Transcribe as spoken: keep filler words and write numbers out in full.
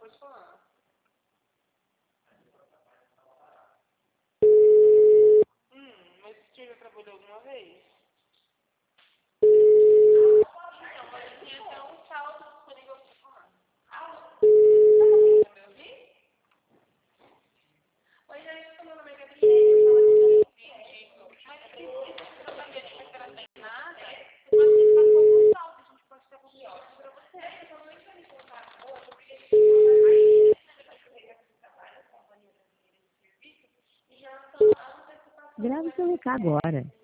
pode falar. Hum, mas você já trabalhou alguma vez? Então, mas tem até um saldo disponível para falar. Alô? Tá conseguindo me ouvir? Oi, gente, meu nome é Gabriela, eu falo aqui da Vídeo. Mas se você não sabia de carteira sem nada, você pode tentar com algum saldo, a gente pode estar conseguindo para você. Eu não vai me contar hoje, porque a gente vai e já estão a antecipação. Grave seu recado agora.